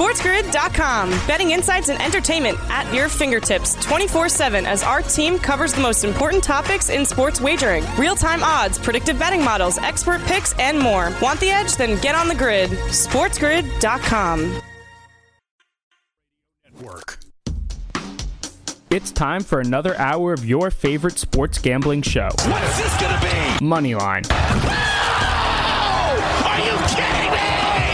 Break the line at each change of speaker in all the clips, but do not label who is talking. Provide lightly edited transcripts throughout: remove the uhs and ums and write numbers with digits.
SportsGrid.com. Betting insights and entertainment at your fingertips 24/7 as our team covers the most important topics in sports wagering. Real-time odds, predictive betting models, expert picks, and more. Want the edge? Then get on the grid. SportsGrid.com.
It's time for another hour of your favorite sports gambling show.
What is this going to be?
Moneyline.
Oh! Are you kidding me?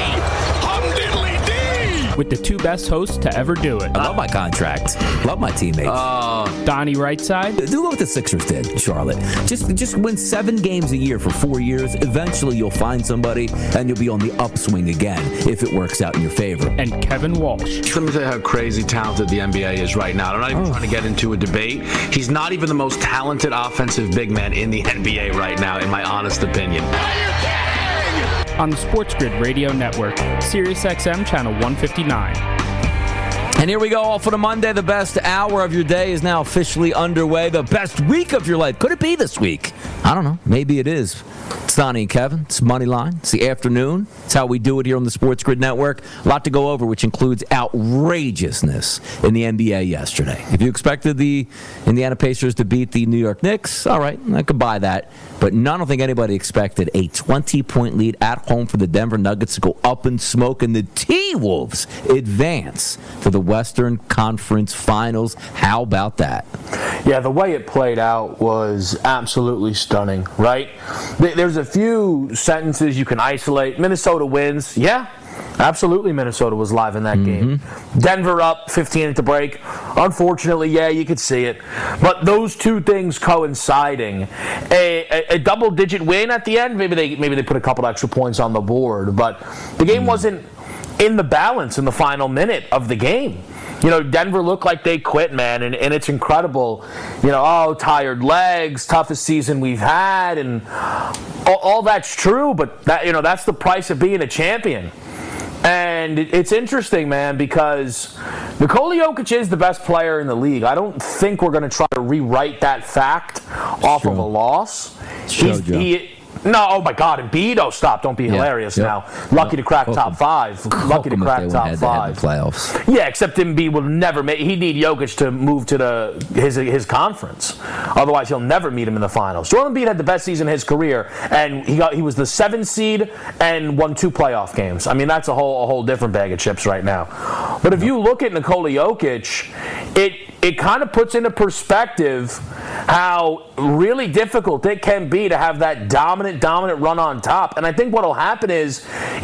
With the two best hosts to ever do it.
I love my contract. Love my teammates.
Donnie Rightside.
Do what the Sixers did, Charlotte. Just win 7 games a year for 4 years. Eventually, you'll find somebody, and you'll be on the upswing again if it works out in your favor.
And Kevin Walsh.
Let me tell you how crazy talented the NBA is right now. I'm not even trying to get into a debate. He's not even the most talented offensive big man in the NBA right now, in my honest opinion.
On the Sports Grid Radio Network, SiriusXM Channel 159.
And here we go, all for the Monday. The best hour of your day is now officially underway. The best week of your life. Could it be this week? I don't know. Maybe it is. It's Donnie and Kevin. It's Moneyline. It's the afternoon. It's how we do it here on the Sports Grid Network. A lot to go over, which includes outrageousness in the NBA yesterday. If you expected the Indiana Pacers to beat the New York Knicks, all right, I could buy that. But I don't think anybody expected a 20-point lead at home for the Denver Nuggets to go up in smoke, and the T-Wolves advance to the Western Conference Finals. How about that?
Yeah, the way it played out was absolutely stunning, right? There's a few sentences you can isolate. Minnesota wins. Yeah, absolutely Minnesota was live in that game. Denver up 15 at the break. Unfortunately, yeah, you could see it. But those two things coinciding, a double-digit win at the end, maybe they put a couple extra points on the board, but the game wasn't in the balance in the final minute of the game. You know, Denver looked like they quit, man, and it's incredible. You know, tired legs, toughest season we've had, and all that's true, but that's the price of being a champion. And it's interesting, man, because Nikola Jokic is the best player in the league. I don't think we're going to try to rewrite that fact off of a loss. No, oh my God, Embiid! Oh, stop! Don't be hilarious now. Lucky to crack top 5. Lucky to crack top 5.
Playoffs.
Yeah, except Embiid will never make. He'd need Jokic to move to his conference. Otherwise, he'll never meet him in the finals. Joel Embiid had the best season of his career, and he was the 7th seed and won 2 playoff games. I mean, that's a whole different bag of chips right now. But if you look at Nikola Jokic, it kind of puts into perspective how really difficult it can be to have that dominant run on top. And I think what will happen is,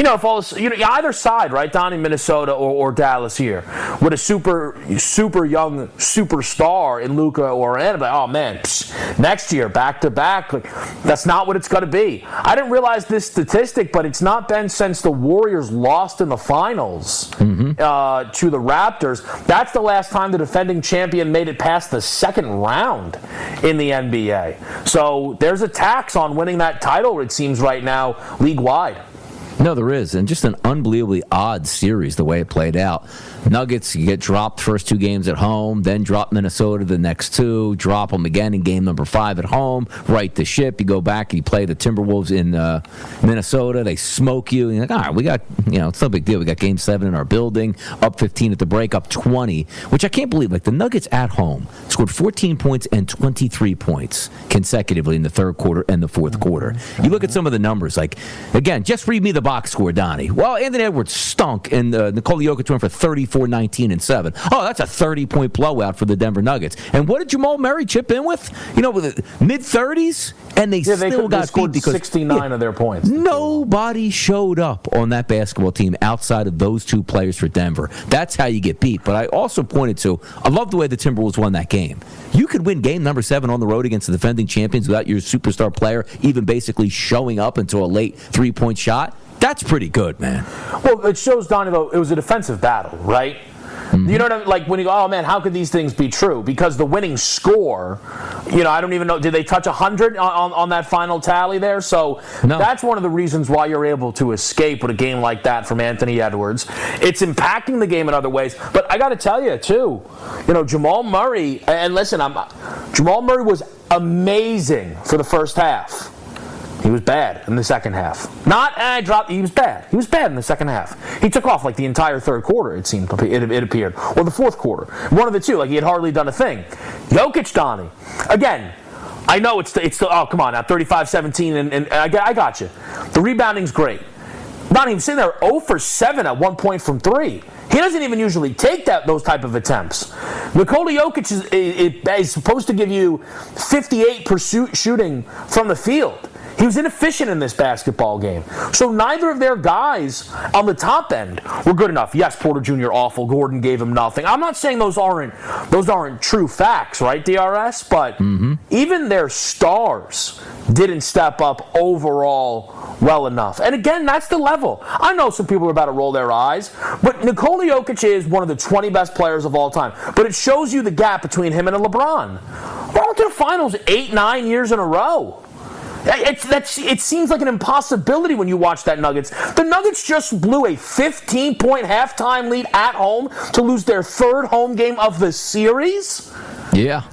either side, right, Donnie, Minnesota or Dallas here, with a super young superstar in Luka or Anna, like, oh man, next year back to back, that's not what it's going to be. I didn't realize this statistic, but it's not been since the Warriors lost in the finals to the Raptors. That's the last time the defending champion made it past the second round in the NBA. So there's a tax on winning that title, it seems right now, league-wide.
No, there is, and just an unbelievably odd series the way it played out. Nuggets, you get dropped first 2 games at home, then drop Minnesota the next 2, drop them again in game number 5 at home, right the ship, you go back and you play the Timberwolves in Minnesota, they smoke you, and you're like, all right, we got, it's no big deal, we got game 7 in our building, up 15 at the break, up 20, which I can't believe, like the Nuggets at home scored 14 points and 23 points consecutively in the third quarter and the fourth quarter. You look at some of the numbers, like, again, just read me the box score, Donnie. Well, Anthony Edwards stunk, and Nikola Jokic went for 34, 19, and 7. Oh, that's a 30-point blowout for the Denver Nuggets. And what did Jamal Murray chip in with? With the mid-30s, and they still got beat because
69 of their points.
Nobody showed up on that basketball team outside of those 2 players for Denver. That's how you get beat. But I also pointed to, I love the way the Timberwolves won that game. You could win game number 7 on the road against the defending champions without your superstar player even basically showing up until a late 3-point shot. That's pretty good, man.
Well, it shows, Donnie, though, it was a defensive battle, right? You know what I mean? Like when you go, oh man, how could these things be true? Because the winning score, I don't even know, did they touch 100 on that final tally there? So that's one of the reasons why you're able to escape with a game like that from Anthony Edwards. It's impacting the game in other ways. But I got to tell you, too, Jamal Murray, and listen, Jamal Murray was amazing for the first half. He was bad in the second half. He was bad. He was bad in the second half. He took off like the entire third quarter, it seemed. It appeared. Or the fourth quarter. One of the two. Like he had hardly done a thing. Jokic, Donnie. Again, I know it's oh, come on now. 35-17, and I got you. The rebounding's great. Donnie, he was sitting there 0 for 7 at one point from 3. He doesn't even usually take those type of attempts. Nikola Jokic is supposed to give you 58% shooting from the field. He was inefficient in this basketball game. So neither of their guys on the top end were good enough. Yes, Porter Jr. awful. Gordon gave him nothing. I'm not saying those aren't true facts, right, DRS? But even their stars didn't step up overall well enough. And again, that's the level. I know some people are about to roll their eyes, but Nikola Jokic is one of the 20 best players of all time. But it shows you the gap between him and a LeBron. We're out to the finals 8-9 years in a row. It seems like an impossibility when you watch that Nuggets. The Nuggets just blew a 15-point halftime lead at home to lose their third home game of the series.
Yeah.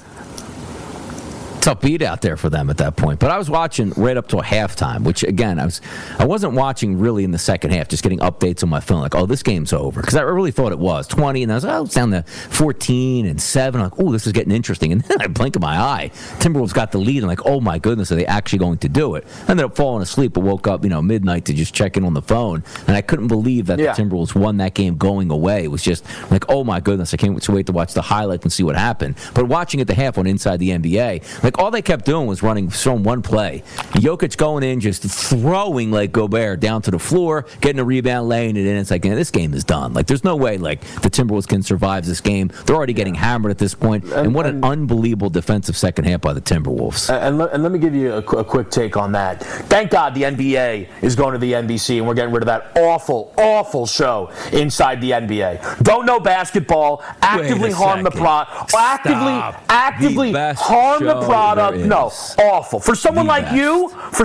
Tough beat out there for them at that point. But I was watching right up to a halftime, which, again, I wasn't watching really in the second half, just getting updates on my phone, like, oh, this game's over. Because I really thought it was 20, and I was like, oh, it's down to 14 and 7. I'm like, oh, this is getting interesting. And then I blink of my eye. Timberwolves got the lead, and like, oh, my goodness, are they actually going to do it? I ended up falling asleep, but woke up, midnight to just check in on the phone. And I couldn't believe that the Timberwolves won that game going away. It was just like, oh, my goodness, I can't wait to watch the highlights and see what happened. But watching at the half on Inside the NBA, like, all they kept doing was throwing one play. Jokic going in, just throwing like Gobert down to the floor, getting a rebound, laying it in. It's like, this game is done. Like, there's no way like the Timberwolves can survive this game. They're already getting hammered at this point. And what an unbelievable defensive second half by the Timberwolves.
And let me give you a quick take on that. Thank God the NBA is going to the NBC, and we're getting rid of that awful, awful show Inside the NBA. Don't know basketball. Actively harm the product. Actively harm the product. No, awful. For someone like you,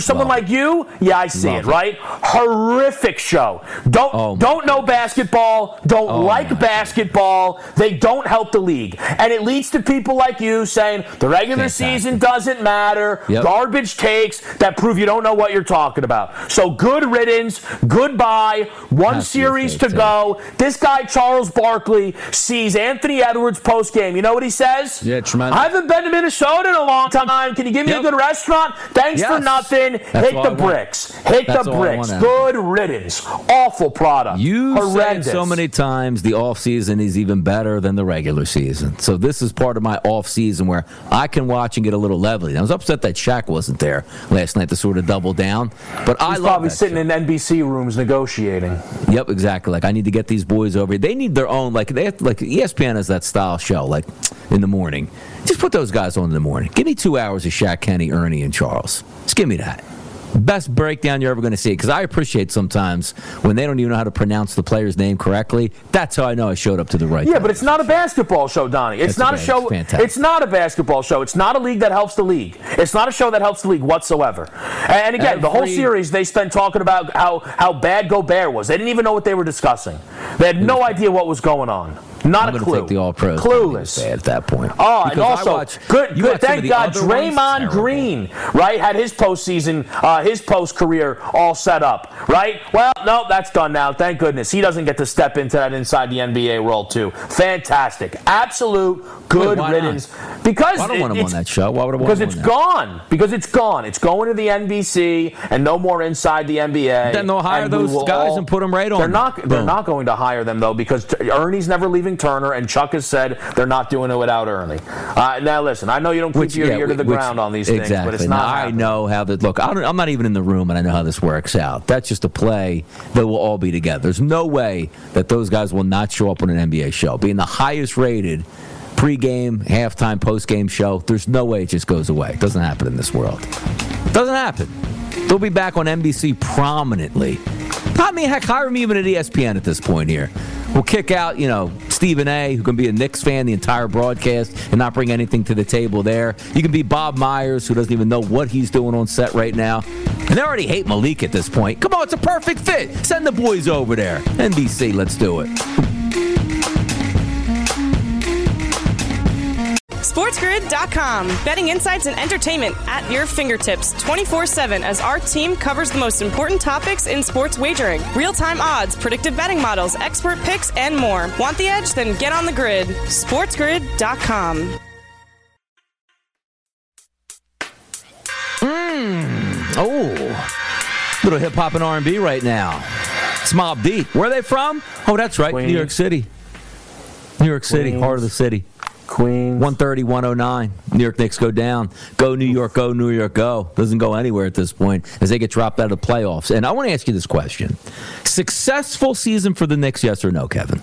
yeah, I see it, right? Horrific show. Don't know basketball, don't like basketball. They don't help the league. And it leads to people like you saying the regular season doesn't matter, garbage takes that prove you don't know what you're talking about. So good riddance, goodbye, one series to go. This guy, Charles Barkley, sees Anthony Edwards post-game. You know what he says?
Yeah, tremendous.
I haven't been to Minnesota in a long time. Can you give me a good restaurant? Thanks for nothing. Hit the bricks. Hit the bricks. Good riddance. Awful product.
You said so many times the off-season is even better than the regular season. So this is part of my off-season where I can watch and get a little levity. I was upset that Shaq wasn't there last night to sort of double down. But
He's probably sitting in NBC rooms negotiating.
Yep, exactly. Like, I need to get these boys over here. They need their own, like ESPN has that style show, like in the morning. Just put those guys on in the morning. Give me 2 hours of Shaq, Kenny, Ernie, and Charles. Just give me that. Best breakdown you're ever going to see. Because I appreciate sometimes when they don't even know how to pronounce the player's name correctly. That's how I know I showed up to the right.
Yeah, but it's not a basketball show, Donnie. It's not a show. It's not a basketball show. It's not a league that helps the league. It's not a show that helps the league whatsoever. And again, the whole series they spent talking about how bad Gobert was. They didn't even know what they were discussing. They had no idea what was going on. Not a clue.
Take the All-Pros.
Clueless
At that point.
Oh, and also, good. Thank God, Draymond Green, right, had his postseason, his post-career all set up, right? Well, no, that's done now. Thank goodness. He doesn't get to step into that Inside the NBA role, too. Fantastic. Absolute good riddance. Because
I don't want him on that show. Why would I want him on that?
Because it's gone. Because it's gone. It's going to the NBC and no more Inside the NBA.
Then they'll hire those guys and put them right on.
They're not going to hire them, though, because Ernie's never leaving Turner, and Chuck has said they're not doing it without Ernie. Now, listen, I know you don't keep your ear to the ground on these things, but it's not happening.
I know how that. Look, I'm not even in the room, and I know how this works out. That's just a play that will all be together. There's no way that those guys will not show up on an NBA show. Being the highest rated pre-game, halftime, post-game show, there's no way it just goes away. It doesn't happen in this world. It doesn't happen. They'll be back on NBC prominently. I mean, heck, hire me even at ESPN at this point here. We'll kick out, Stephen A., who can be a Knicks fan the entire broadcast and not bring anything to the table there. You can be Bob Myers, who doesn't even know what he's doing on set right now. And they already hate Malik at this point. Come on, it's a perfect fit. Send the boys over there. NBC, let's do it.
SportsGrid.com. Betting insights and entertainment at your fingertips 24/7 as our team covers the most important topics in sports wagering. Real-time odds, predictive betting models, expert picks, and more. Want the edge? Then get on the grid. SportsGrid.com.
Little hip-hop and R&B right now. It's Mobb Deep. Where are they from? Oh, that's right,
Queens.
New York City. New York City,
Queens.
heart of the city.
Queens.
130, 109. New York Knicks go down. Go, New York, go, New York, go. Doesn't go anywhere at this point as they get dropped out of the playoffs. And I want to ask you this question. Successful season for the Knicks, yes or no, Kevin?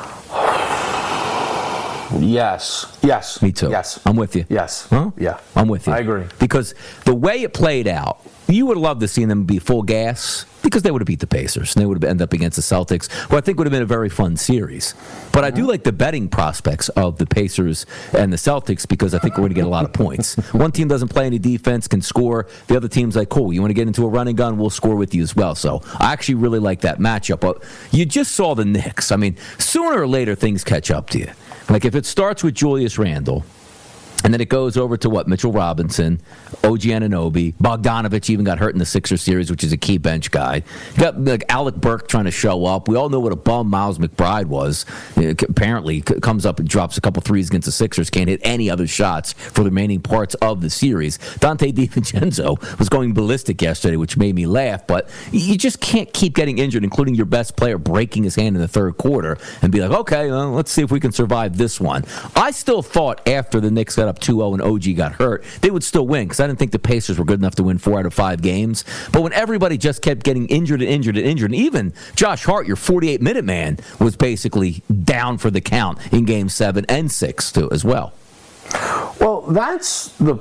Yes.
Me too.
Yes.
I'm with you.
Yes.
Huh?
Yeah.
I'm with you.
I agree.
Because the way it played out, you would have loved to see them be full gas because they would have beat the Pacers and they would have ended up against the Celtics, who I think would have been a very fun series. But I do like the betting prospects of the Pacers and the Celtics because I think we're going to get a lot of points. One team doesn't play any defense, can score. The other team's like, cool, you want to get into a running gun? We'll score with you as well. So I actually really like that matchup. But you just saw the Knicks. I mean, sooner or later things catch up to you. Like if it starts with Julius Randle, and then it goes over to what? Mitchell Robinson, OG Anunoby, Bogdanovich even got hurt in the Sixers series, which is a key bench guy. You got like Alec Burke trying to show up. We all know what a bum Miles McBride was. Apparently comes up and drops a couple threes against the Sixers. Can't hit any other shots for the remaining parts of the series. Dante DiVincenzo was going ballistic yesterday, which made me laugh. But you just can't keep getting injured, including your best player breaking his hand in the third quarter, and be like, okay, well, let's see if we can survive this one. I still thought after the Knicks got up 2-0 and OG got hurt, they would still win because I didn't think the Pacers were good enough to win 4 out of 5 games. But when everybody just kept getting injured, and even Josh Hart, your 48-minute man, was basically down for the count in Game 7 and 6 too as well.
Well, that's the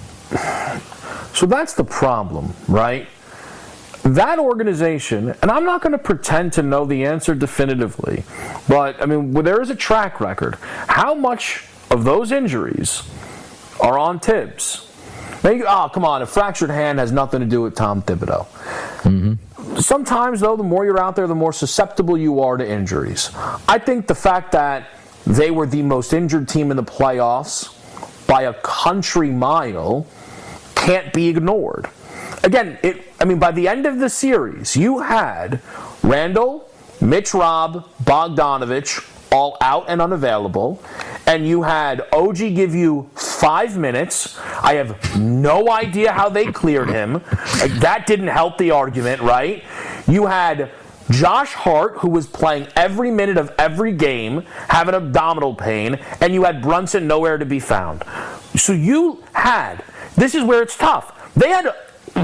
problem, right? That organization, and I'm not going to pretend to know the answer definitively, but I mean, there is a track record. How much of those injuries are on Tibbs? Oh, come on, a fractured hand has nothing to do with Tom Thibodeau. Mm-hmm. Sometimes, though, the more you're out there, the more susceptible you are to injuries. I think the fact that they were the most injured team in the playoffs by a country mile can't be ignored. Again, by the end of the series, you had Randall, Mitch Robb, Bogdanovich all out and unavailable, and you had OG give you 5 minutes. I have no idea how they cleared him. That didn't help the argument, right? You had Josh Hart, who was playing every minute of every game, having abdominal pain, and you had Brunson nowhere to be found. So this is where it's tough. They had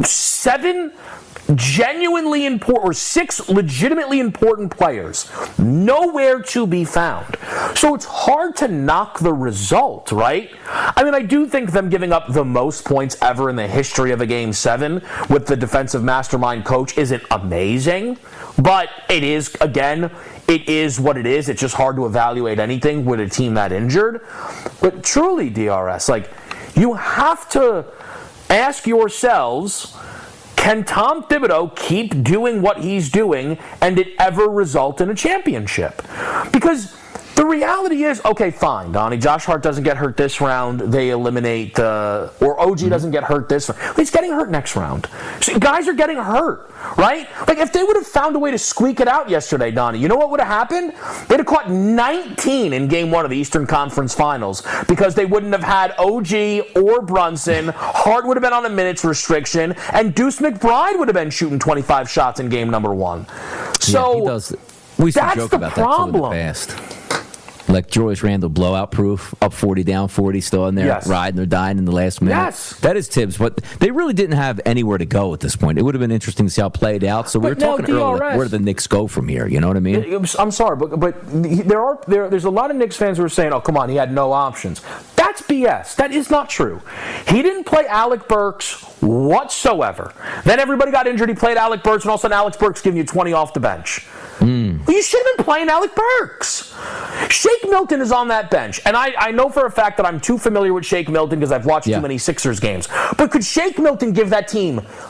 7 genuinely important, or 6 legitimately important players, nowhere to be found. So it's hard to knock the result, right? I mean, I do think them giving up the most points ever in the history of a Game 7 with the defensive mastermind coach isn't amazing, but it is, again, it is what it is. It's just hard to evaluate anything with a team that injured. But truly, DRS, you have to ask yourselves, can Tom Thibodeau keep doing what he's doing and it ever result in a championship? Because the reality is, okay, fine, Donnie, Josh Hart doesn't get hurt this round, they eliminate or OG doesn't get hurt this round. He's getting hurt next round. So guys are getting hurt, right? If they would have found a way to squeak it out yesterday, Donnie, you know what would have happened? They'd have caught 19 in Game 1 of the Eastern Conference Finals because they wouldn't have had OG or Brunson. Hart would have been on a minutes restriction, and Deuce McBride would have been shooting 25 shots in Game number 1. So
yeah, he does. We used to joke about
problem.
That too in the past. Like Julius Randle, blowout proof, up 40, down 40, still in there,
yes.
riding or dying in the last minute.
Yes.
That is Tibbs, but they really didn't have anywhere to go at this point. It would have been interesting to see how it played out. So we were talking earlier, where do the Knicks go from here? You know what I mean?
I'm sorry, but there's a lot of Knicks fans who are saying, oh, come on, he had no options. That's BS. That is not true. He didn't play Alec Burks whatsoever. Then everybody got injured. He played Alec Burks, and all of a sudden Alec Burks giving you 20 off the bench. Well, you should have been playing Alec Burks. Shake Milton is on that bench. And I know for a fact that I'm too familiar with Shake Milton because I've watched too many Sixers games. But could Shake Milton give that team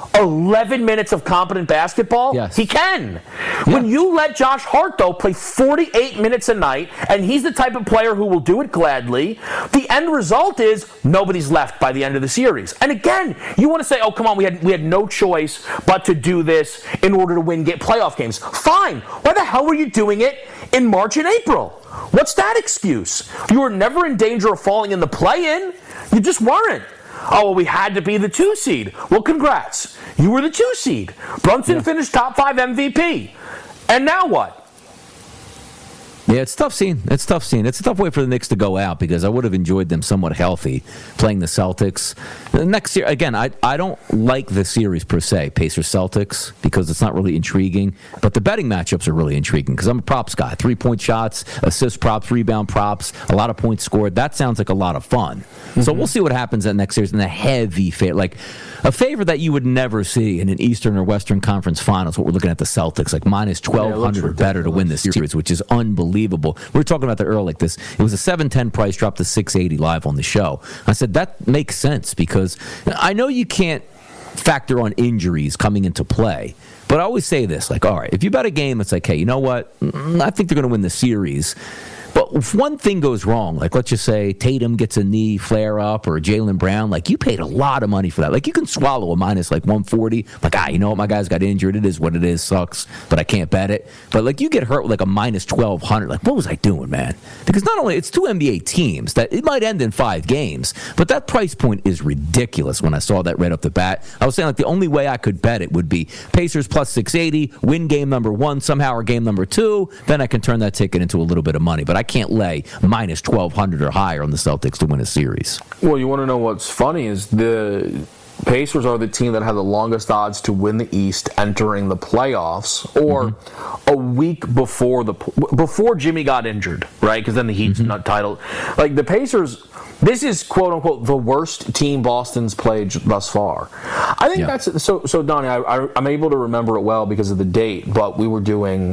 11 minutes of competent basketball?
Yes.
He can. Yeah. When you let Josh Hart, though, play 48 minutes a night, and he's the type of player who will do it gladly, the end result is nobody's left by the end of the series. And again, you want to say, oh, come on, we had no choice but to do this in order to win playoff games. Fine. Why the hell were you doing it in March and April? What's that excuse? You were never in danger of falling in the play-in. You just weren't. Oh, well, we had to be the 2 seed. Well, congrats. You were the 2 seed. Brunson finished top 5 MVP. And now what?
Yeah, it's tough seeing. It's a tough way for the Knicks to go out because I would have enjoyed them somewhat healthy playing the Celtics. The next year, again, I don't like the series per se, Pacers-Celtics, because it's not really intriguing. But the betting matchups are really intriguing because I'm a props guy. 3-point shots, assist props, rebound props, a lot of points scored. That sounds like a lot of fun. Mm-hmm. So we'll see what happens in the next series in the heavy favor. Like a favor that you would never see in an Eastern or Western Conference Finals, what we're looking at the Celtics, like minus 1,200 or better to win this series, which is unbelievable. We were talking about that earlier, like this. It was a 710 price, dropped to 680 live on the show. I said that makes sense because I know you can't factor on injuries coming into play, but I always say this, like, all right, if you bet a game, it's like, hey, you know what? I think they're going to win the series. But if one thing goes wrong, like let's just say Tatum gets a knee flare-up or Jaylen Brown, like you paid a lot of money for that. Like you can swallow a minus like 140. Like, you know what, my guys got injured. It is what it is. Sucks, but I can't bet it. But like you get hurt with like a minus 1,200. Like what was I doing, man? Because not only it's 2 NBA teams that it might end in 5 games, but that price point is ridiculous when I saw that right off the bat. I was saying like the only way I could bet it would be Pacers plus 680, win game number 1 somehow or game number 2. Then I can turn that ticket into a little bit of money. But I can't lay minus 1,200 or higher on the Celtics to win a series.
Well, you want to know what's funny is the Pacers are the team that had the longest odds to win the East entering the playoffs, or a week before Jimmy got injured, right? Because then the Heat's not titled. Like the Pacers, this is quote unquote the worst team Boston's played thus far. I think that's so. Donnie, I'm able to remember it well because of the date, but we were doing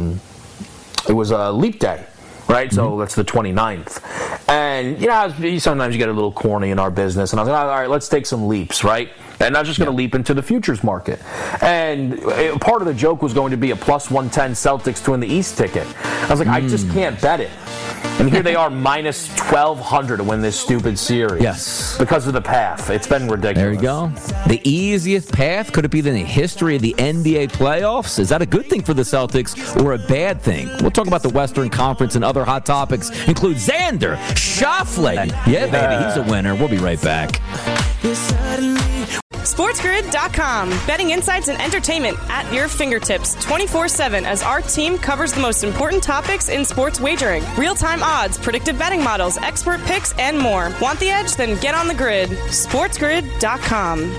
it was a leap day. Right, so that's the 29th. And, sometimes you get a little corny in our business. And I was like, all right, let's take some leaps, right? And not just going to leap into the futures market. And part of the joke was going to be a plus 110 Celtics to win the East ticket. I was like, I just can't bet it. And here they are minus 1,200 to win this stupid series.
Yes.
Because of the path. It's been ridiculous.
There you go. The easiest path? Could it be in the history of the NBA playoffs? Is that a good thing for the Celtics or a bad thing? We'll talk about the Western Conference and other hot topics, include Xander Schauffele. Yeah, baby, he's a winner. We'll be right back.
SportsGrid.com. Betting insights and entertainment at your fingertips 24/7 as our team covers the most important topics in sports wagering. Real-time odds, predictive betting models, expert picks, and more. Want the edge? Then get on the grid. SportsGrid.com.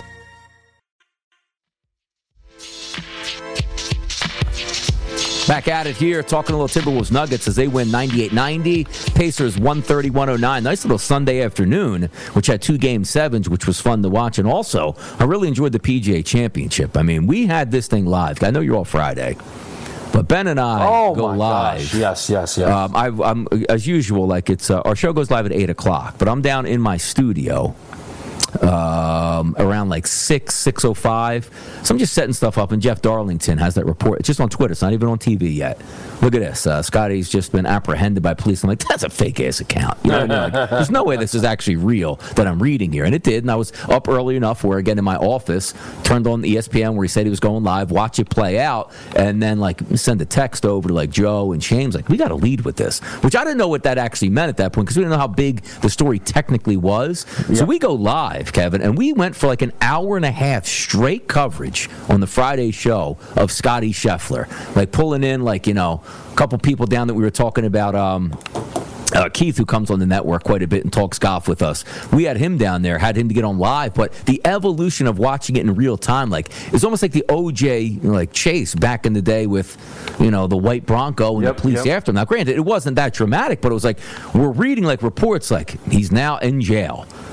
Back at it here, talking a little Timberwolves Nuggets as they win 98-90. Pacers 130-109. Nice little Sunday afternoon, which had 2 Game 7s, which was fun to watch. And also, I really enjoyed the PGA Championship. I mean, we had this thing live. I know you're all Friday. But Ben and I go live.
Gosh. Yes.
I'm as usual, like it's our show goes live at 8 o'clock. But I'm down in my studio around like 6:05. So I'm just setting stuff up, and Jeff Darlington has that report. It's just on Twitter. It's not even on TV yet. Look at this. Scotty's just been apprehended by police. I'm like, that's a fake-ass account. You know what I mean? Like, there's no way this is actually real that I'm reading here. And it did, and I was up early enough where, again, in my office, turned on ESPN where he said he was going live, watch it play out, and then, like, send a text over to, like, Joe and James, like, we got to lead with this, which I didn't know what that actually meant at that point because we didn't know how big the story technically was. Yep. So we go live, Kevin, and we went for, like, an hour and a half straight coverage on the Friday show of Scotty Scheffler, like, pulling in, like, you know, a couple people down that we were talking about, Keith, who comes on the network quite a bit and talks golf with us. We had him down there, had him to get on live, but the evolution of watching it in real time, like, it's almost like the OJ, like, chase back in the day with, you know, the white Bronco and the police after him. Now, granted, it wasn't that dramatic, but it was like, we're reading, like, reports like, he's now in jail.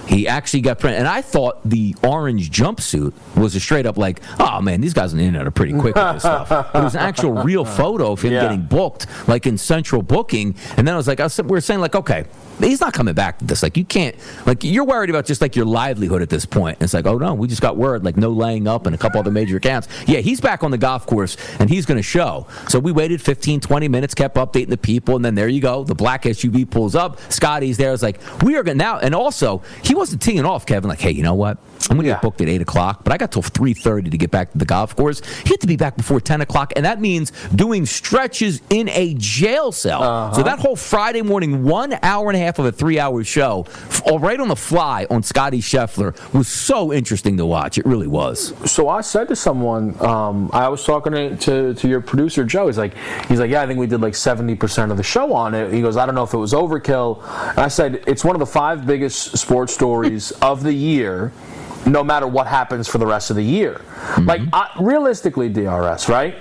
He actually got printed. And I thought the orange jumpsuit was a straight up like, oh, man, these guys on the internet are pretty quick with this stuff. It was an actual real photo of him getting booked, like in Central Booking. And then we were saying, like, okay, he's not coming back to this. Like, you can't, like, you're worried about just like your livelihood at this point. And it's like, oh no, we just got word, like, no laying up and a couple other major accounts. Yeah, he's back on the golf course and he's going to show. So we waited 15, 20 minutes, kept updating the people, and then there you go. The black SUV pulls up. Scotty's there. It's like, we are going to now. And also, he wasn't teeing off, Kevin, like, hey, you know what? I'm going to get booked at 8 o'clock, but I got till 3:30 to get back to the golf course. He had to be back before 10 o'clock, and that means doing stretches in a jail cell. So that whole Friday morning, 1 hour and a half of a 3-hour show, right on the fly on Scotty Scheffler, was so interesting to watch. It really was.
So I said to someone, I was talking to your producer, Joe. He's like, yeah, I think we did like 70% of the show on it. He goes, I don't know if it was overkill. And I said, it's one of the 5 biggest sports stories of the year, no matter what happens for the rest of the year. Like, realistically, DRS, right?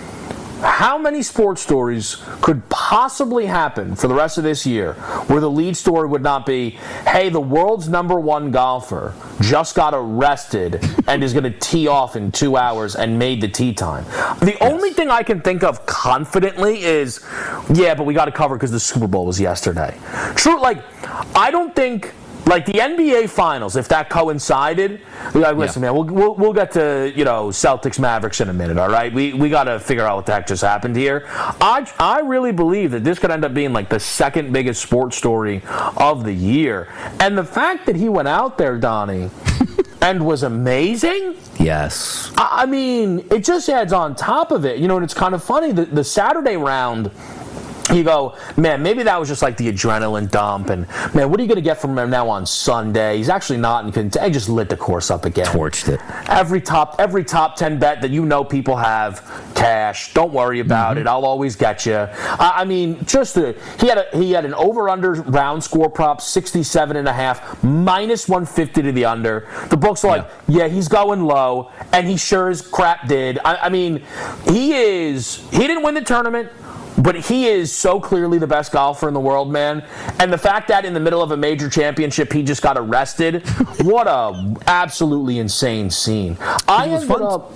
How many sports stories could possibly happen for the rest of this year where the lead story would not be, hey, the world's #1 golfer just got arrested and is going to tee off in 2 hours and made the tee time? The only thing I can think of confidently is, yeah, but we got to cover because the Super Bowl was yesterday. True, like, I don't think... Like the NBA Finals, if that coincided, like, listen, man, we'll get to Celtics Mavericks in a minute. All right, we got to figure out what the heck just happened here. I really believe that this could end up being like the second biggest sports story of the year, and the fact that he went out there, Donnie, and was amazing.
Yes,
I mean, it just adds on top of it, and it's kind of funny the Saturday round. You go, man, maybe that was just like the adrenaline dump, and man, what are you going to get from him now on Sunday? He's actually not, and he just lit the course up again.
Torched it.
Every top 10 bet that people have, cash. Don't worry about it. I'll always get you. I mean, he had an over/under round score prop 67.5, minus 150 to the under. The books are like, yeah, he's going low, and he sure as crap did. I mean, he didn't win the tournament. But he is so clearly the best golfer in the world, man. And the fact that in the middle of a major championship, he just got arrested, what a absolutely insane scene. Yeah,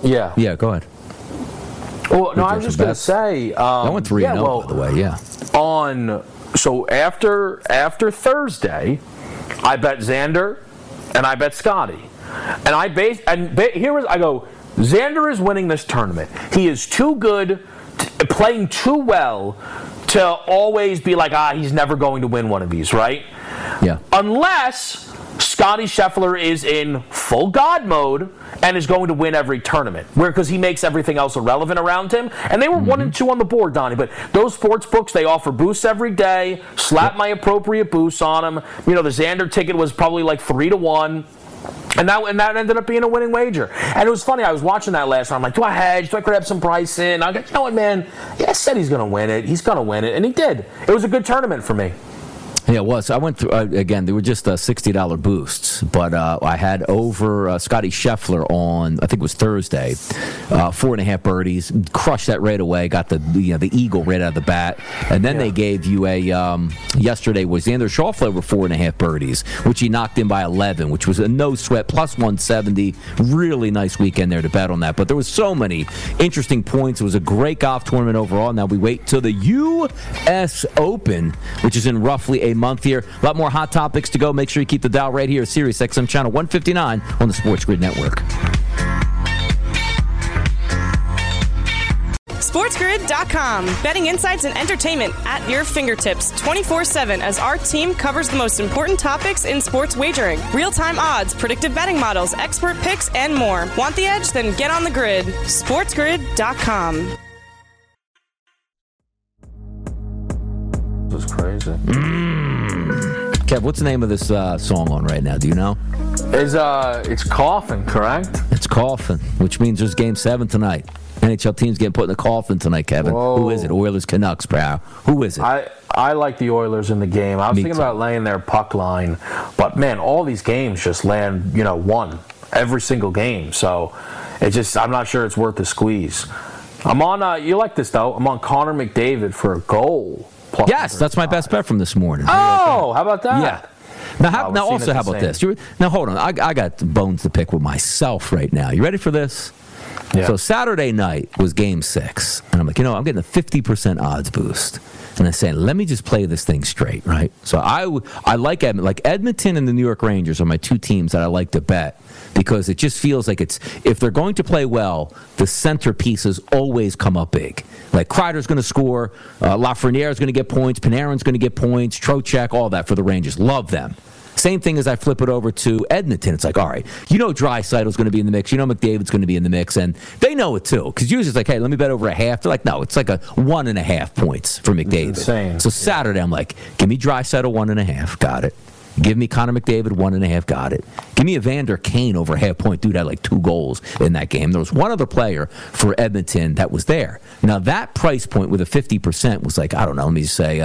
go ahead.
Well, no, I was just going to say...
I went 3-0, by the way, yeah.
So after Thursday, I bet Xander and I bet Scotty. And I go, Xander is winning this tournament. He is too good... playing too well to always be like, he's never going to win one of these, right?
Yeah.
Unless Scotty Scheffler is in full God mode and is going to win every tournament, because he makes everything else irrelevant around him. And they were 1 and 2 on the board, Donnie. But those sports books, they offer boosts every day. Slap my appropriate boosts on them. The Xander ticket was probably like 3-1. And that ended up being a winning wager. And it was funny, I was watching that last night. I'm like, do I hedge? Do I grab some price in? I go, you know what, man? I said he's going to win it. He's going to win it. And he did. It was a good tournament for me.
Yeah, it was. I went through, again, they were just $60 boosts, but I had over Scotty Scheffler on, I think it was Thursday, 4.5 birdies, crushed that right away, got the eagle right out of the bat, and then they gave you yesterday was Xander Schauffele with 4.5 birdies, which he knocked in by 11, which was a no sweat, plus 170, really nice weekend there to bet on that, but there was so many interesting points. It was a great golf tournament overall. Now we wait till the U.S. Open, which is in roughly a month here. A lot more hot topics to go. Make sure you keep the dial right here, Sirius XM channel 159 on the Sports Grid Network.
SportsGrid.com. Betting insights and entertainment at your fingertips 24/7 as our team covers the most important topics in sports wagering. Real-time odds, predictive betting models, expert picks, and more. Want the edge? Then get on the grid. SportsGrid.com.
This is crazy.
Kev, what's the name of this song on right now? Do you know?
It's Coffin, correct?
It's Coffin, which means there's Game 7 tonight. NHL teams getting put in the coffin tonight, Kevin.
Whoa.
Who is it? Oilers, Canucks, pal. Who is it?
I like the Oilers in the game. I was thinking about laying their puck line, but man, all these games just land, one every single game. So I'm not sure it's worth the squeeze. I'm on. You like this though? I'm on Connor McDavid for a goal.
Yes, that's my best bet from this morning.
Oh, how about that?
Yeah. Now, how about this? Now, hold on. I got bones to pick with myself right now. You ready for this?
Yeah.
So Saturday night was Game 6, and I'm like, I'm getting a 50% odds boost. And I'm saying, let me just play this thing straight, right? So I like Edmonton. Like Edmonton and the New York Rangers are my two teams that I like to bet because it just feels like if they're going to play well, the centerpieces always come up big. Like Kreider's going to score, Lafreniere's going to get points, Panarin's going to get points, Trocheck, all that for the Rangers. Love them. Same thing as I flip it over to Edmonton. It's like, all right, Draisaitl's going to be in the mix. McDavid's going to be in the mix. And they know it, too. Because usually it's like, hey, let me bet over a half. They're like, no, it's like a 1.5 points for McDavid.
Insane.
So Saturday, I'm like, give me Draisaitl 1.5. Got it. Give me Connor McDavid 1.5. Got it. Give me Evander Kane over a half point. Dude had like 2 goals in that game. There was one other player for Edmonton that was there. Now, that price point with a 50% was like, I don't know, let me just say,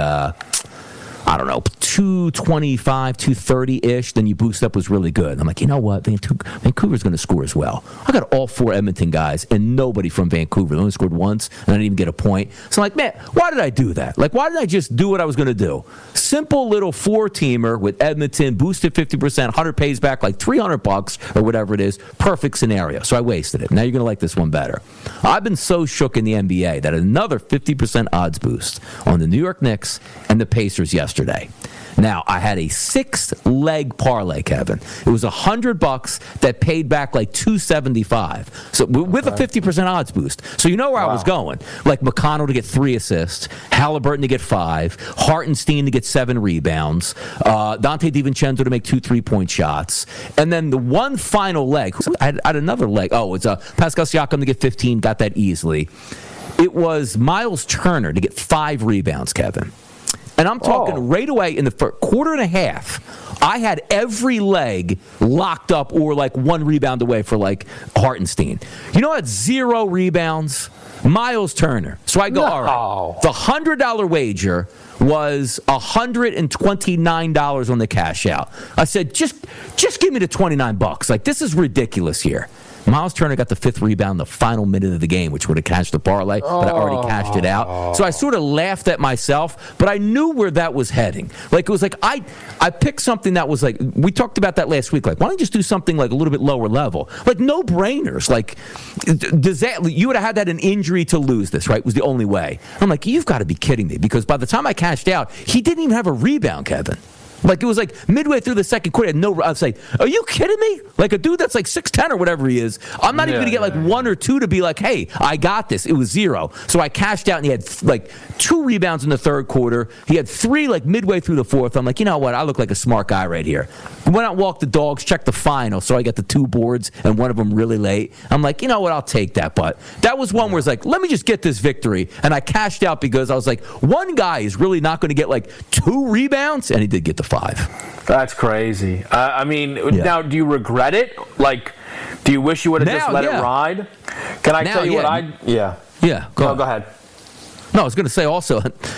225, 230-ish, then you boost up was really good. I'm like, you know what? Vancouver's going to score as well. I got all 4 Edmonton guys and nobody from Vancouver. They only scored once, and I didn't even get a point. So I'm like, man, why did I do that? Like, why didn't I just do what I was going to do? Simple little 4-teamer with Edmonton, boosted 50%, 100 pays back like $300 or whatever it is. Perfect scenario. So I wasted it. Now you're going to like this one better. I've been so shook in the NBA that another 50% odds boost on the New York Knicks and the Pacers yesterday. Now, I had a 6-leg parlay, Kevin. It was $100 that paid back like $275. So with a 50% odds boost. So you know where I was going. Like McConnell to get 3 assists, Halliburton to get 5, Hartenstein to get 7 rebounds, Dante DiVincenzo to make 2 3-point shots. And then the one final leg, I had another leg. Oh, it's Pascal Siakam to get 15, got that easily. It was Miles Turner to get 5 rebounds, Kevin. And I'm talking right away in the first quarter and a half, I had every leg locked up or like 1 rebound away for like Hartenstein. You know what? 0 rebounds? Miles Turner. So I go, all right, the $100 wager was $129 on the cash out. I said, just give me the $29. Like, this is ridiculous here. Miles Turner got the 5th rebound in the final minute of the game, which would have cashed the parlay, but I already cashed it out. So I sort of laughed at myself, but I knew where that was heading. Like, it was like I picked something that was like, we talked about that last week. Like, why don't you just do something like a little bit lower level? Like, no-brainers. Like, you would have had that an injury to lose this, right? Was the only way. I'm like, you've got to be kidding me, because by the time I cashed out, he didn't even have a rebound, Kevin. Like, it was like midway through the second quarter, I was like, are you kidding me? Like, a dude that's like 6'10" or whatever he is, I'm not even going to get like 1 or 2 to be like, hey, I got this. It was 0. So I cashed out, and he had like 2 rebounds in the third quarter. He had 3 like midway through the fourth. I'm like, you know what? I look like a smart guy right here. Went out and walked the dogs, checked the final. So I got the 2 boards and one of them really late. I'm like, you know what? I'll take that. But that was one where it's like, let me just get this victory. And I cashed out because I was like, one guy is really not going to get like 2 rebounds. And he did get the 5.
That's crazy. Now, do you regret it? Like, do you wish you would have just let it ride? Can I tell you what I... Yeah.
Yeah,
go ahead.
No, I was going to say also,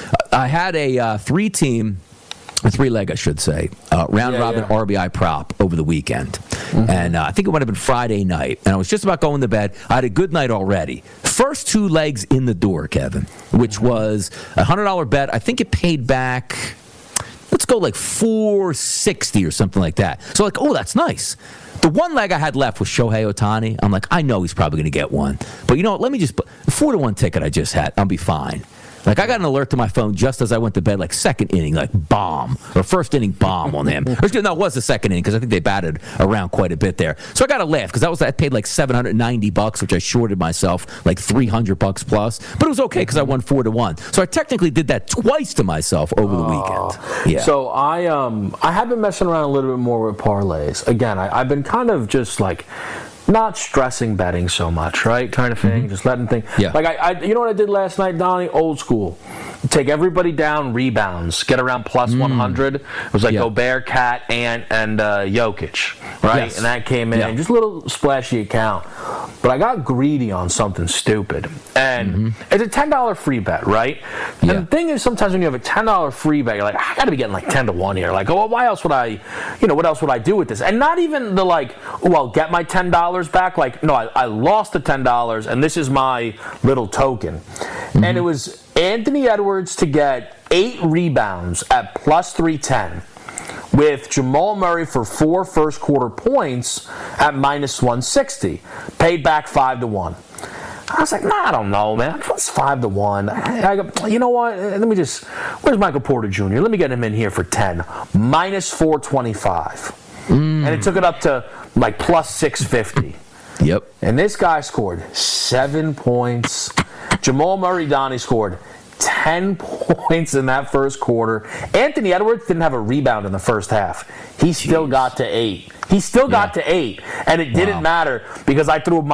I had a 3-team, a 3-leg, I should say, round-robin RBI prop over the weekend. Mm-hmm. And I think it might have been Friday night. And I was just about going to bed. I had a good night already. First 2 legs in the door, Kevin, which was a $100 bet. I think it paid back... Let's go like $460 or something like that. So like, oh, that's nice. The one leg I had left was Shohei Ohtani. I'm like, I know he's probably going to get one. But you know what? Let me just put the 4-1 ticket I just had. I'll be fine. Like, I got an alert to my phone just as I went to bed, like second inning, like bomb, or first inning bomb on him. No, it was the second inning because I think they batted around quite a bit there. So I got to laugh because I paid like $790, which I shorted myself like $300 plus. But it was okay because I won 4-1. So I technically did that twice to myself over the weekend. Yeah.
So I have been messing around a little bit more with parlays. Again, I've been kind of just like not stressing betting so much, right? Kind of thing, just letting things. Yeah. Like I you know what I did last night, Donnie? Old school. Take everybody down rebounds, get around plus 100. It was like Gobert, Cat, and Jokic, right? Yes. And that came in, just a little splashy account. But I got greedy on something stupid. And it's a $10 free bet, right? And the thing is, sometimes when you have a $10 free bet, you're like, I got to be getting like 10-1 here. Like, oh, why else would I, what else would I do with this? And not even the like, oh, I'll get my $10 back. Like, no, I lost the $10, and this is my little token. And it was Anthony Edwards to get 8 rebounds at plus 310. with Jamal Murray for 4 first-quarter points at -160. Paid back 5-1. I was like, I don't know, man. It's 5-1. I go, you know what? Let me just. Where's Michael Porter Jr.? Let me get him in here for 10. -425. And it took it up to like +650.
Yep.
And this guy scored 7 points. Jamal Murray, Donnie, scored 10 points in that first quarter. Anthony Edwards didn't have a rebound in the first half. He still got to 8. He still got to 8, and it didn't matter because I threw a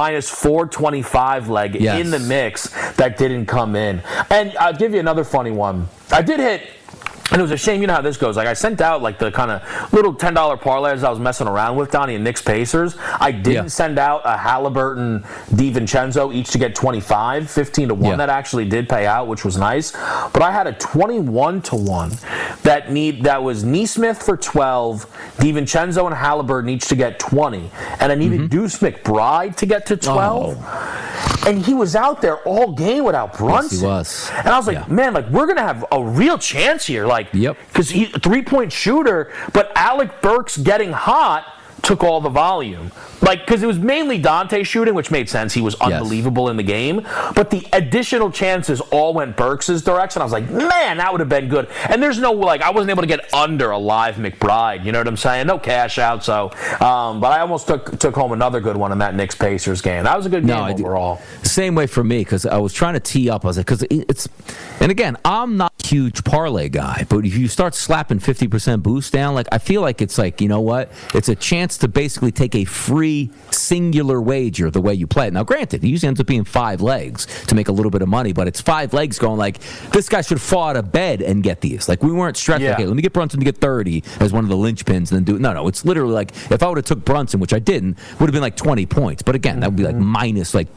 -425 leg in the mix that didn't come in. And I'll give you another funny one. I did hit. And it was a shame, you know how this goes. Like, I sent out, like, the kind of little $10 parlays I was messing around with, Donnie, and Knicks Pacers. I didn't send out a Halliburton DiVincenzo each to get 25, 15-1. That actually did pay out, which was nice. But I had a 21-1 that was Neesmith for 12, DiVincenzo and Halliburton each to get 20. And I needed Deuce McBride to get to 12. And he was out there all game without Brunson.
Yes, he was.
And I was like, man, like, we're going to have a real chance here. Like, because he's a 3-point shooter, but Alec Burks getting hot took all the volume. Like, because it was mainly Dante shooting, which made sense. He was unbelievable in the game. But the additional chances all went Burks' direction. I was like, man, that would have been good. And there's no, like, I wasn't able to get under a live McBride. You know what I'm saying? No cash out. So, but I almost took home another good one in that Knicks Pacers game. That was a good game overall.
Same way for me, because I was trying to tee up. I was like, because it's, and again, I'm not a huge parlay guy, but if you start slapping 50% boost down, like, I feel like it's like, you know what? It's a chance to basically take a free singular wager the way you play it. Now, granted, it usually ends up being 5 legs to make a little bit of money, but it's 5 legs going like, this guy should fall out of bed and get these. Like, we weren't stretched. Okay, let me get Brunson to get 30 as one of the linchpins and then do it. No, it's literally like, if I would have took Brunson, which I didn't, would have been like 20 points. But again, that would be like minus like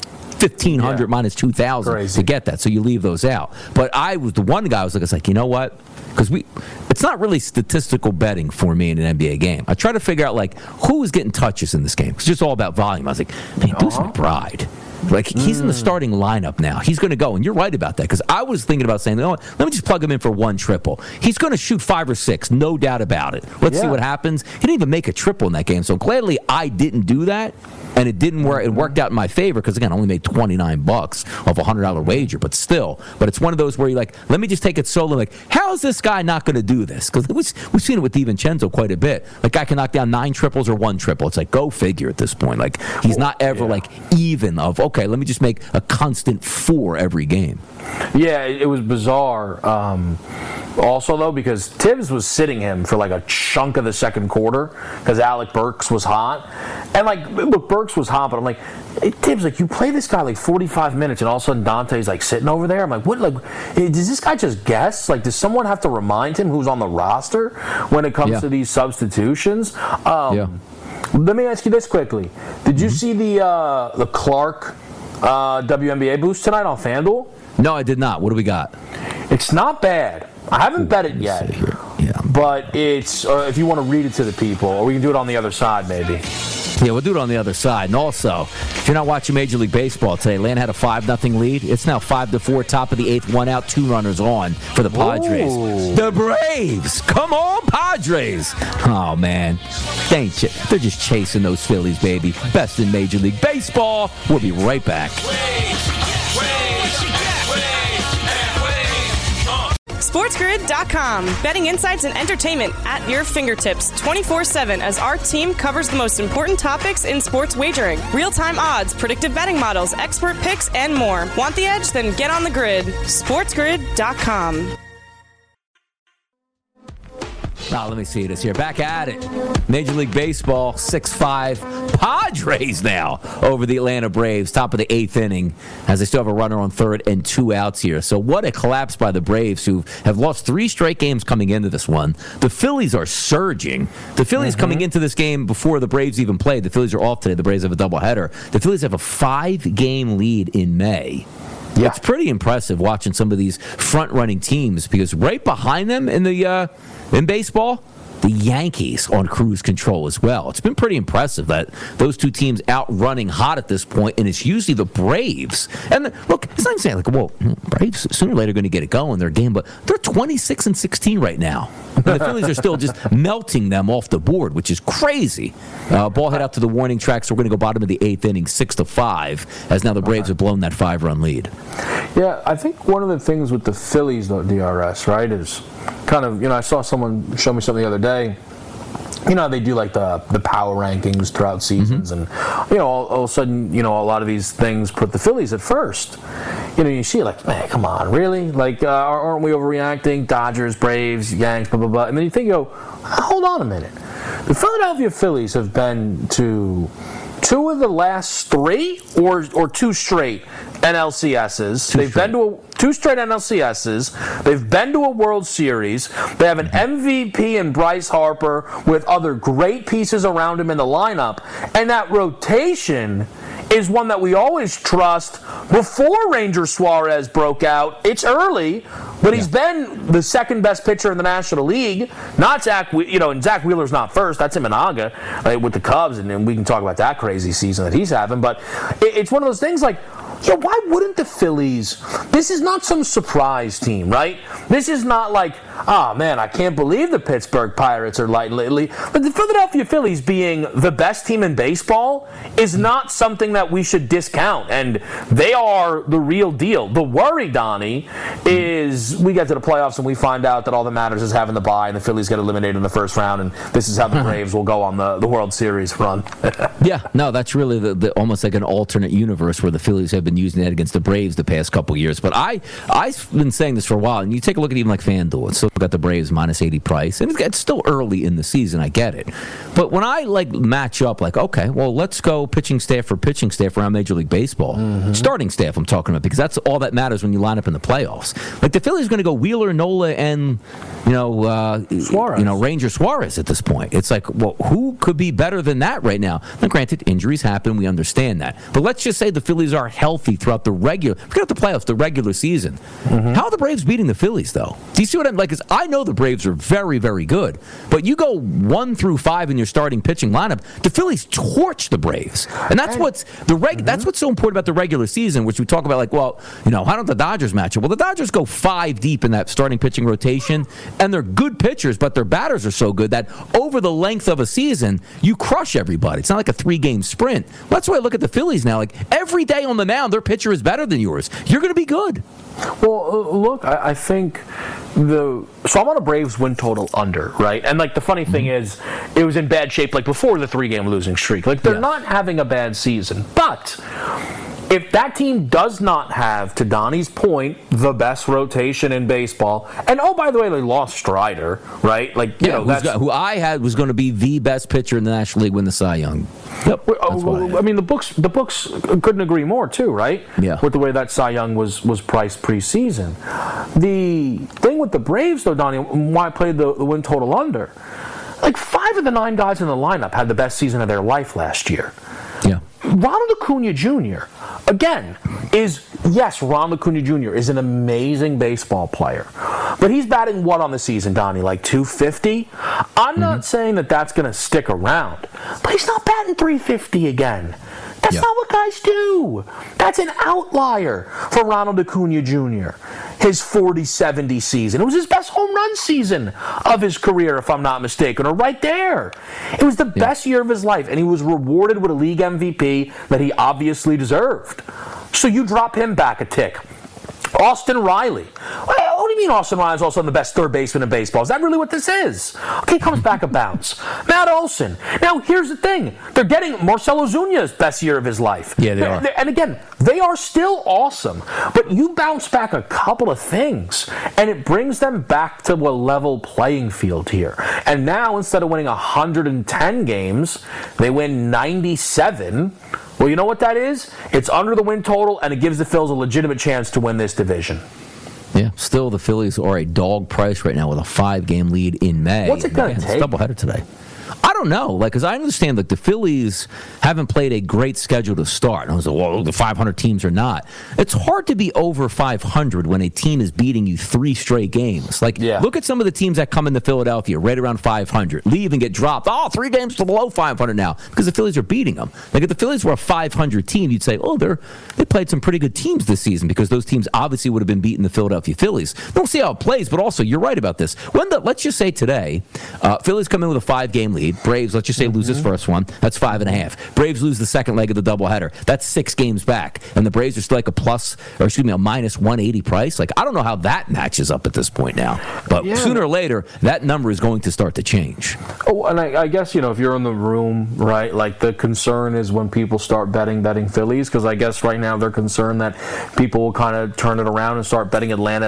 1,500 minus 2,000 to get that. So you leave those out. But I was the one guy I was like, you know what? Because it's not really statistical betting for me in an NBA game. I try to figure out, like, who is getting touches in this game. It's just all about volume. I was like, man, Deuce McBride. Like, he's in the starting lineup now. He's going to go. And you're right about that. Because I was thinking about saying, you know what, let me just plug him in for 1 triple. He's going to shoot 5 or 6, no doubt about it. Let's see what happens. He didn't even make a triple in that game. So gladly I didn't do that. And it didn't work. It worked out in my favor because, again, I only made $29 off a $100 wager. But still, it's one of those where you're like, let me just take it solo. Like, how is this guy not going to do this? Because we've seen it with DiVincenzo quite a bit. Like, guy can knock down 9 triples or 1 triple. It's like, go figure at this point. Like, he's not ever like even of, okay, let me just make a constant 4 every game.
Yeah, it was bizarre. Also, though, because Tibbs was sitting him for like a chunk of the second quarter because Alec Burks was hot. And, like, look, Burks was hot, but I'm like, Tibbs, like, you play this guy like 45 minutes and all of a sudden Dante's like sitting over there. I'm like, what? Like, does this guy just guess? Like, does someone have to remind him who's on the roster when it comes to these substitutions? Let me ask you this quickly. Did you see the Clark WNBA boost tonight on FanDuel?
No, I did not. What do we got?
It's not bad. I haven't bet it yet. But it's, if you want to read it to the people, or we can do it on the other side maybe.
Yeah, we'll do it on the other side. And also, if you're not watching Major League Baseball today, Atlanta had a 5-0 lead. It's now 5-4, top of the 8th, 1 out, 2 runners on for the Padres. Ooh. The Braves! Come on, Padres! Oh, man. They're just chasing those Phillies, baby. Best in Major League Baseball. We'll be right back.
SportsGrid.com. Betting insights and entertainment at your fingertips 24/7 as our team covers the most important topics in sports wagering. Real-time odds, predictive betting models, expert picks, and more. Want the edge? Then get on the grid. SportsGrid.com.
Now, let me see this here. Back at it. Major League Baseball, 6-5. Padres now over the Atlanta Braves, top of the 8th inning, as they still have a runner on 3rd and 2 outs here. So what a collapse by the Braves, who have lost 3 straight games coming into this one. The Phillies are surging. The Phillies coming into this game before the Braves even played. The Phillies are off today. The Braves have a doubleheader. The Phillies have a 5-game lead in May. Yeah. It's pretty impressive watching some of these front-running teams because right behind them in baseball, the Yankees on cruise control as well. It's been pretty impressive that those two teams out running hot at this point, and it's usually the Braves. And look, it's not even saying like, well, Braves sooner or later are going to get it going, their game, but they're 26-16 right now. And the Phillies are still just melting them off the board, which is crazy. Ball head out to the warning track, so we're going to go bottom of the 8th inning, 6-5, as now the Braves have blown that 5-run lead.
Yeah, I think one of the things with the Phillies, though, DRS, right, is kind of, I saw someone show me something the other day. They do like the power rankings throughout seasons, and all of a sudden, a lot of these things put the Phillies at first. You see, like, man, come on, really? Like, aren't we overreacting? Dodgers, Braves, Yanks, blah blah blah. And then you think, hold on a minute. The Philadelphia Phillies have been to 2 of the last 3 or 2 straight NLCSs. They've been to 2 straight NLCSs. They've been to a World Series. They have an MVP in Bryce Harper with other great pieces around him in the lineup. And that rotation is one that we always trust. Before Ranger Suarez broke out, it's early, but he's been the second best pitcher in the National League. Not Zach, and Zach Wheeler's not first. That's Imanaga with the Cubs, and we can talk about that crazy season that he's having. But it's one of those things like, why wouldn't the Phillies? This is not some surprise team, right? This is not like, oh man, I can't believe the Pittsburgh Pirates are light lately. But the Philadelphia Phillies being the best team in baseball is not something that we should discount, and they are the real deal. The worry, Donnie, is we get to the playoffs and we find out that all that matters is having the bye, and the Phillies get eliminated in the first round, and this is how the Braves will go on the World Series run.
Yeah, no, that's really the almost like an alternate universe where the Phillies have been using that against the Braves the past couple years. But I've been saying this for a while, and you take a look at even like FanDuel, it's still got the Braves minus 80 price, and it's still early in the season, I get it. But when I match up, okay, well, let's go pitching staff for pitching staff around Major League Baseball. Starting staff I'm talking about, because that's all that matters when you line up in the playoffs. Like the Phillies are going to go Wheeler, Nola, and
Suarez.
Ranger Suarez at this point. It's like, well, who could be better than that right now? Now, granted, injuries happen, we understand that. But let's just say the Phillies are healthy throughout forget about the playoffs, the regular season. How are the Braves beating the Phillies, though? Do you see what I'm like? Because I know the Braves are very, very good, but you go 1 through 5 in your starting pitching lineup, the Phillies torch the Braves, and that's that's what's so important about the regular season, which we talk about. Like, well, how don't the Dodgers match up? Well, the Dodgers go 5 deep in that starting pitching rotation, and they're good pitchers, but their batters are so good that over the length of a season, you crush everybody. It's not like a 3-game sprint. That's why I look at the Phillies now. Like every day on the mound, their pitcher is better than yours. You're going to be good.
Well, look, I think so I'm on a Braves win total under, right? And the funny thing is, it was in bad shape before the 3-game losing streak. They're not having a bad season, but if that team does not have, to Donnie's point, the best rotation in baseball, and by the way, they lost Strider, right?
Who I had was going to be the best pitcher in the National League win the Cy Young.
Yep. I mean, the books couldn't agree more too, right?
Yeah.
With the way that Cy Young was priced preseason. The thing with the Braves, though, Donnie, why I played the win total under, 5 of the 9 guys in the lineup had the best season of their life last year.
Yeah.
Ronald Acuna Jr., again, Ronald Acuna Jr. is an amazing baseball player. But he's batting what on the season, Donnie? 250? I'm not saying that that's going to stick around. But he's not batting 350 again. That's not what guys do. That's an outlier for Ronald Acuna Jr. His 40-70 season. It was his best home run season of his career, if I'm not mistaken, or right there. It was the best year of his life, and he was rewarded with a league MVP that he obviously deserved. So you drop him back a tick. Austin Riley. What do you mean Austin Riley is also the best third baseman in baseball? Is that really what this is? Okay, comes back a bounce. Matt Olson. Now, here's the thing. They're getting Marcell Ozuna's best year of his life.
Yeah, they are.
And again, they are still awesome. But you bounce back a couple of things, and it brings them back to a level playing field here. And now, instead of winning 110 games, they win 97. Well, you know what that is? It's under the win total, and it gives the Phils a legitimate chance to win this division.
Yeah, still the Phillies are a dog price right now with a 5-game lead in May.
What's it going to take?
It's doubleheader today. I don't know, because I understand the Phillies haven't played a great schedule to start. And I was like, well, the 500 teams are not. It's hard to be over 500 when a team is beating you 3 straight games. Look at some of the teams that come into Philadelphia right around 500, leave and get dropped. 3 games below 500 now because the Phillies are beating them. If the Phillies were a 500 team, you'd say, they played some pretty good teams this season because those teams obviously would have been beating the Philadelphia Phillies. We'll see how it plays, but also you're right about this. Let's just say today, Phillies come in with a 5-game lead. Braves, let's just say, lose this first one. That's 5.5. Braves lose the second leg of the doubleheader. That's 6 games back. And the Braves are still a minus 180 price. I don't know how that matches up at this point now. But sooner or later, that number is going to start to change.
Oh, and I guess, if you're in the room, right, the concern is when people start betting Phillies, because I guess right now they're concerned that people will kind of turn it around and start betting Atlanta,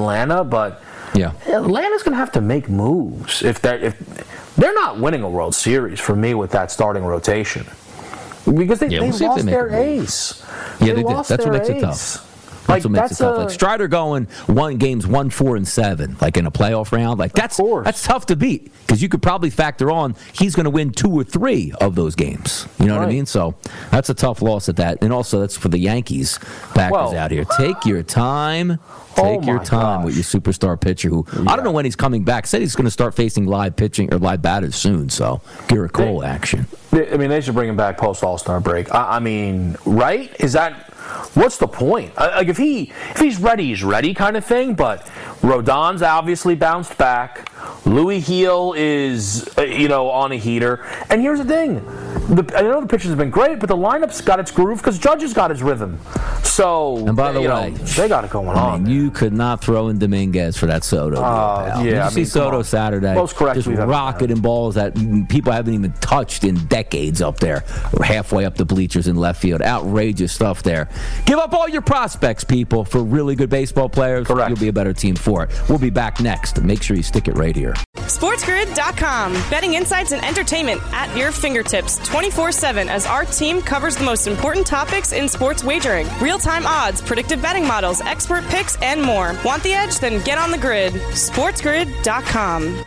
but Atlanta's going to have to make moves if they're not winning a World Series for me with that starting rotation, because they lost their ace.
Yeah, they did. That's what makes it tough. That's what makes it tough. Strider going games 1, 4, and 7, in a playoff round. That's tough to beat because you could probably factor on he's going to win 2 or 3 of those games. You know what I mean? So that's a tough loss at that. And also that's for the Yankees backers out here. Take your time. Take your time with your superstar pitcher who, I don't know when he's coming back. Said he's going to start facing live pitching or live batters soon. So Garrett Cole action.
They should bring him back post All-Star break. Right? Is that... What's the point? If he's ready kind of thing. But Rodon's obviously bounced back. Louis Heel is on a heater. And here's the thing: I know the pitchers have been great, but the lineup's got its groove because Judge has got his rhythm. So,
and by the way,
they got it going on.
You could not throw in Dominguez for that Soto. Did you see Soto Saturday?
Most correct.
Just rocketing balls that people haven't even touched in decades up there, halfway up the bleachers in left field. Outrageous stuff there. Give up all your prospects, people, for really good baseball players.
Correct.
You'll be a better team for it. We'll be back next. Make sure you stick it right here.
SportsGrid.com. Betting insights and entertainment at your fingertips 24/7 as our team covers the most important topics in sports wagering. Real-time odds, predictive betting models, expert picks, and more. Want the edge? Then get on the grid. SportsGrid.com.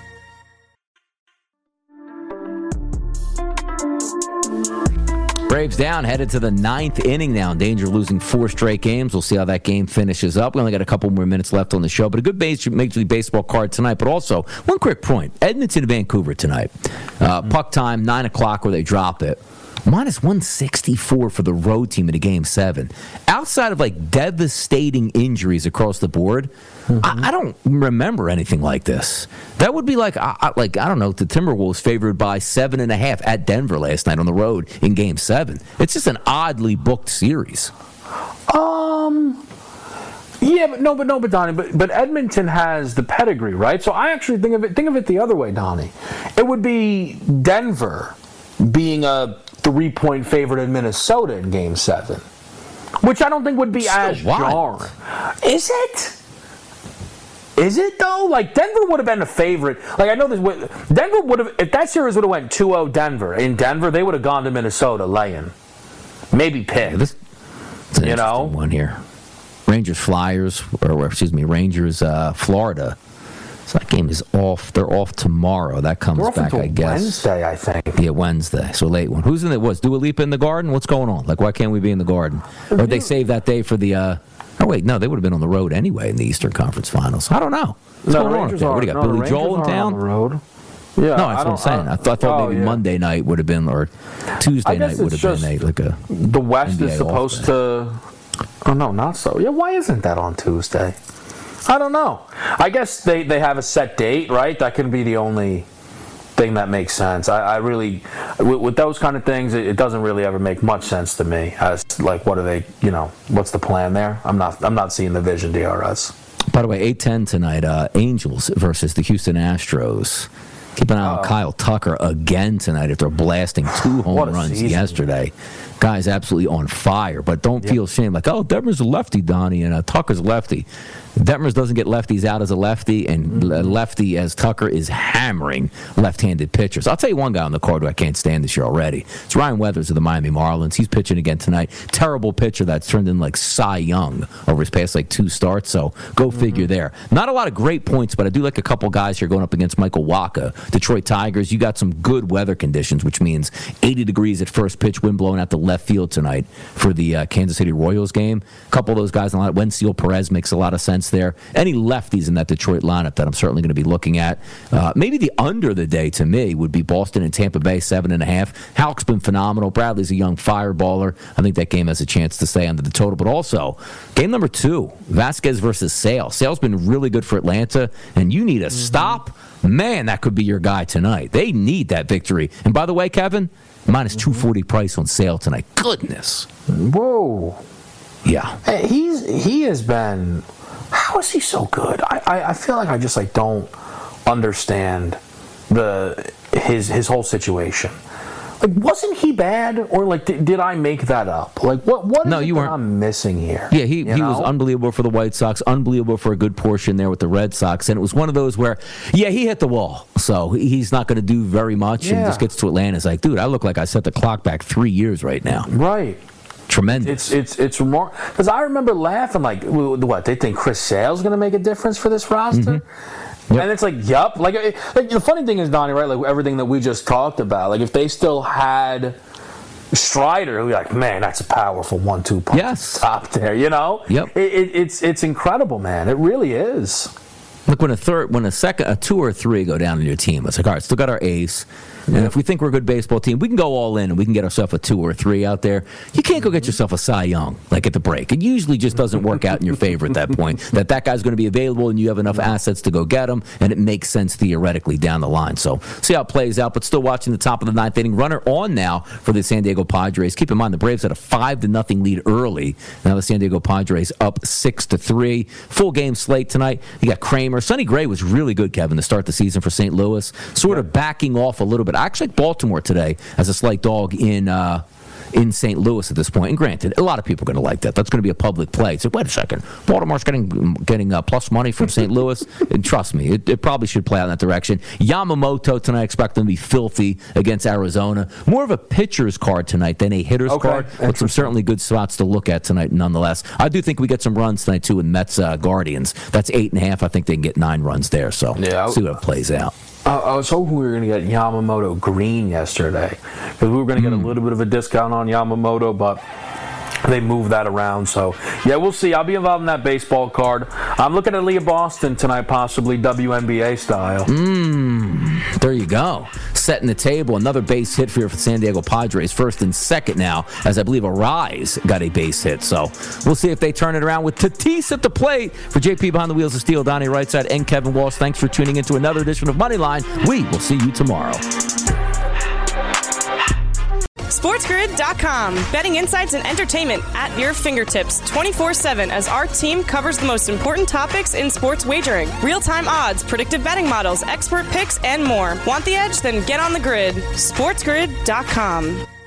Braves down, headed to the 9th inning now. In danger of losing 4 straight games. We'll see how that game finishes up. We only got a couple more minutes left on the show, but a good Major League Baseball card tonight. But also, one quick point. Edmonton, Vancouver tonight. Puck time, 9 o'clock where they drop it. Minus 164 for the road team in a Game 7. Outside of devastating injuries across the board, I don't remember anything like this. That would be I don't know, the Timberwolves favored by 7.5 at Denver last night on the road in Game 7. It's just an oddly booked series.
Yeah, but Donnie, but Edmonton has the pedigree, right? So I actually think of it the other way, Donnie. It would be Denver being a 3-point favorite in Minnesota in Game 7, which I don't think would be as jarring. Is it? Is it though? Denver would have been a favorite. I know this. Denver would have, if that series would have went 2-0 Denver. In Denver, they would have gone to Minnesota laying, maybe pick.
It's an interesting one here. Rangers Florida. So that game is off. They're off tomorrow. That comes back, I guess.
Wednesday, I think.
Yeah, Wednesday. So late one. Who's in it? Was Dua Lipa in the Garden? What's going on? Why can't we be in the Garden? Or did they save that day for the? Oh wait, no, they would have been on the road anyway in the Eastern Conference Finals. I don't know. What's going on up there? What do you got? Billy Joel in town?
On the road.
Yeah, no, that's what I'm saying. I thought maybe Monday night would have been, or Tuesday night would have been
the West
NBA
is supposed to. Oh no, not so. Yeah, why isn't that on Tuesday? I don't know. I guess they have a set date, right? That can be the only thing that makes sense. I really, with those kind of things, it doesn't really ever make much sense to me. As what are they? What's the plan there? I'm not seeing the vision, DRS.
By the way, 8:10 tonight. Angels versus the Houston Astros. Keep an eye on Kyle Tucker again tonight after blasting 2 home runs yesterday. Guy's absolutely on fire, but don't feel shame. Like, oh, Detmer's a lefty, Donnie, and Tucker's a lefty. Detmers doesn't get lefties out as a lefty, and lefty as Tucker is hammering left-handed pitchers. I'll tell you one guy on the card who I can't stand this year already. It's Ryan Weathers of the Miami Marlins. He's pitching again tonight. Terrible pitcher that's turned in like Cy Young over his past like 2 starts, so go figure there. Not a lot of great points, but I do like a couple guys here going up against Michael Wacha. Detroit Tigers, you got some good weather conditions, which means 80 degrees at first pitch, wind blowing out the left field tonight for the Kansas City Royals game. A couple of those guys, Wenzel Perez makes a lot of sense there. Any lefties in that Detroit lineup that I'm certainly going to be looking at. Maybe the under the day to me would be Boston and Tampa Bay, 7.5. Halk's been phenomenal. Bradley's a young fireballer. I think that game has a chance to stay under the total. But also, game number 2, Vasquez versus Sale. Sale's been really good for Atlanta, and you need a stop. Man, that could be your guy tonight. They need that victory. And by the way, Kevin, minus 240 price on Sale tonight. Goodness.
Whoa.
Yeah.
Hey, he has been... How is he so good? I feel like I just like don't understand his whole situation. Like, wasn't he bad, or like did I make that up? Like, what is it that I'm missing here?
Yeah, he was unbelievable for the White Sox, unbelievable for a good portion there with the Red Sox, and it was one of those where, he hit the wall, so he's not going to do very much, and just gets to Atlanta. It's like, dude, I look like I set the clock back 3 years right now.
Right.
Tremendous.
It's remarkable, because I remember laughing like, what, they think Chris Sale's going to make a difference for this roster? Yep. And it's like, yup. Like the funny thing is, Donnie, right? Like everything that we just talked about. Like if they still had Strider, we'd be like, man, that's a powerful 1-2 punch top there. You know?
Yep.
It's incredible, man. It really is.
Look, when a 2 or 3 go down on your team, it's like, all right, still got our ace. And if we think we're a good baseball team, we can go all in and we can get ourselves a 2 or 3 out there. You can't go get yourself a Cy Young, like at the break. It usually just doesn't work out in your favor at that point, that guy's going to be available and you have enough assets to go get him, and it makes sense theoretically down the line. So see how it plays out, but still watching the top of the 9th inning. Runner on now for the San Diego Padres. Keep in mind, the Braves had a 5-0 lead early. Now the San Diego Padres up 6-3. Full game slate tonight. You got Kramer. Sonny Gray was really good, Kevin, to start the season for St. Louis. Sort of backing off a little bit. I actually like Baltimore today as a slight dog in St. Louis at this point. And granted, a lot of people are going to like that. That's going to be a public play. So wait a second. Baltimore's getting plus money from St. Louis. And trust me, it probably should play out in that direction. Yamamoto tonight, I expect them to be filthy against Arizona. More of a pitcher's card tonight than a hitter's card, but some certainly good spots to look at tonight nonetheless. I do think we get some runs tonight, too, in Mets Guardians. That's 8.5. I think they can get 9 runs there. So see what it plays out.
I was hoping we were going to get Yamamoto green yesterday, because we were going to get a little bit of a discount on Yamamoto, but they moved that around. So, we'll see. I'll be involved in that baseball card. I'm looking at Leah Boston tonight, possibly WNBA style.
There you go. Setting the table. Another base hit for the San Diego Padres. First and second now, as I believe Arise got a base hit. So we'll see if they turn it around with Tatis at the plate. For JP Behind the Wheels of Steel, Donnie Rightside, and Kevin Walsh, thanks for tuning into another edition of Moneyline. We will see you tomorrow.
SportsGrid.com. Betting insights and entertainment at your fingertips 24/7 as our team covers the most important topics in sports wagering. Real-time odds, predictive betting models, expert picks, and more. Want the edge? Then get on the grid. SportsGrid.com.